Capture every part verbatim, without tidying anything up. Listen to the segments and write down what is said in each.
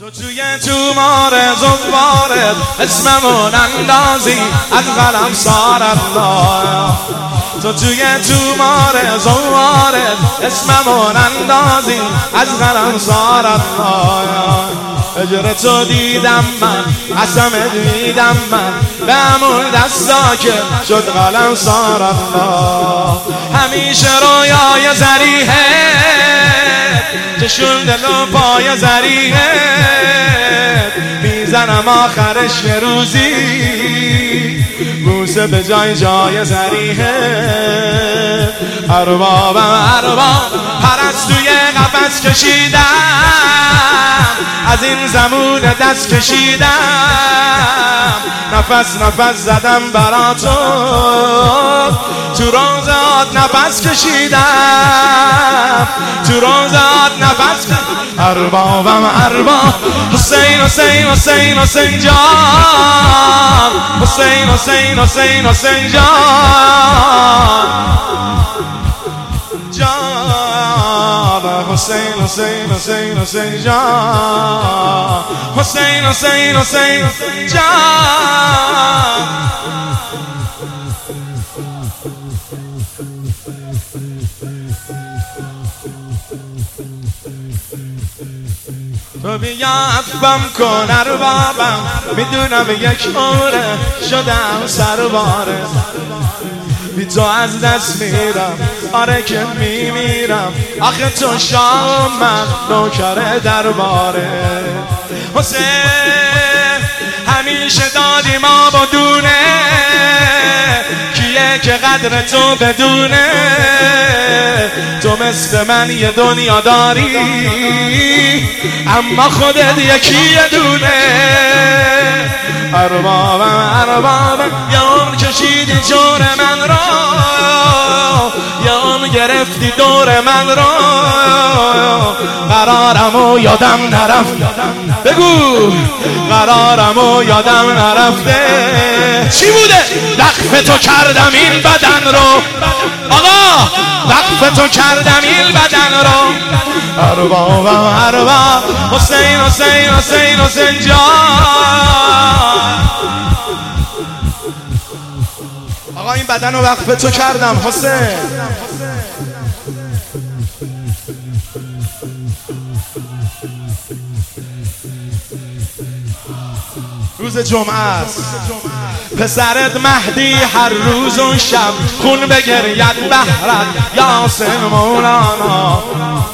تو توی تومار زنبارت اسممون اندازی از قلم سار الله. تو توی تومار زنبارت اسممون اندازی از قلم سار الله. اجر تو دیدم من، قسم دیدم من، به همون دستا که شد قلم سار الله. همیشه رویای زریحه چشون دل و پای زریحه میزنم آخرش یه روزی بوسه به جای جای زریحه. اربابم ارباب پرستوی قفس کشیدم، از این زمون دست کشیدم، نفس نفس زدم برا تو، تو روزات نفس کشیدم، تو روزات نفس کشیدم. اربابم ارباب حسین حسین حسین حسین جان، حسین حسین حسین حسین جان جان، حسین حسین حسین حسین جان، حسین حسین حسین جان. تو بیا عفوم کن اربابم، میدونم یک عمره شدم سرباره، بی تو از دست میرم، آره که میمیرم، آخه تو شام من نوکر درباره. حسین همیشه دادی ما بدونه، کیه که قدر تو بدونه، تو مثل من یه دنیا داری اما خودت یکی دونه. اربابم اربابم یه عمر کشیدی جور من را، یه عمر گرفتی دور من را، قرارم و یادم نرفت، بگو قرارم و یادم نرفته. چی بوده؟ وقف تو کردم این بدن رو آقا، وقف تو کردم این بدن رو. اربابم ارباب حسین حسین حسین حسین جان. آقا این بدن رو وقف تو کردم حسین. روز جمعه است، پسرت مهدی هر روز و شب خون بگرید بهرت یاسین مولانا.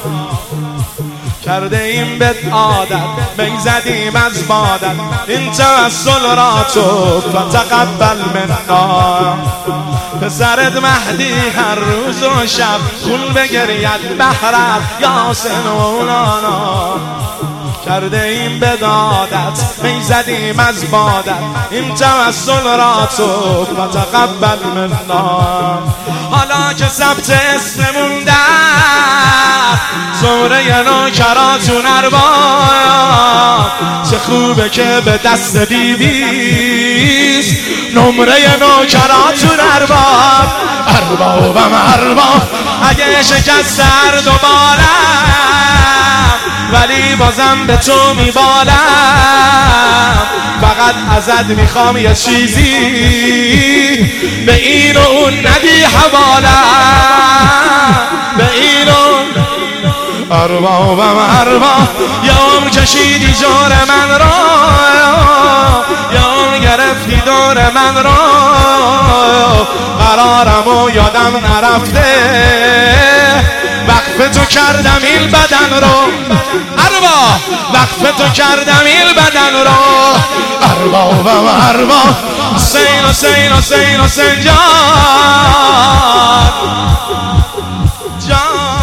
کرده این بد عادت میزدیم از بادت، این توسل را تو فتقبل منا. پسرت مهدی هر روز و شب خون بگرید بهرت یاسین مولانا. کرده این بدادت میزدیم از بادت، این توسل را تو فتقبل منا. حالا که ثبت اسممون در زمره نوکراتون ارباب، چه خوبه که به دست بیبیست نمره نوکراتون ارباب. اربابم ارباب اگه شکست هر دوبارم، ولی بازم به تو میبالم، فقط ازت میخوام یه چیزی به این و اون ندی حوالم، به این و اربابم ارباب یه عمر کشیدی جور من را، یه عمر گرفتی دور من را، قرارم و یادم نرفته، وقف تو کردم این بدن رو ارباب، وقف تو کردم این بدن رو. اربابم ارباب حسین حسین حسین حسین جان جان.